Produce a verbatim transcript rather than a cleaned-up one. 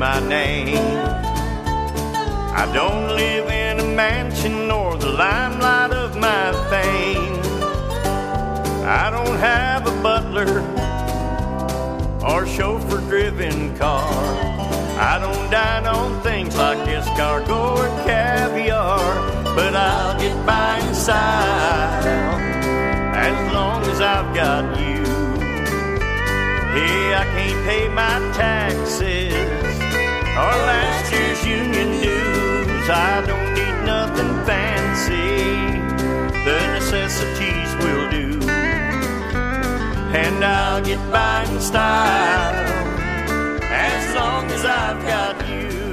my name. I don't live in a mansion nor the limelight of my fame. I don't have a butler or chauffeur-driven car. I don't dine on things like escargot or caviar, but I'll get by in style as long as I've got you. Hey, I can't pay my taxes or last year's union dues. I don't need nothing fancy, the necessities will do. And I'll get by in style as long as I've got you.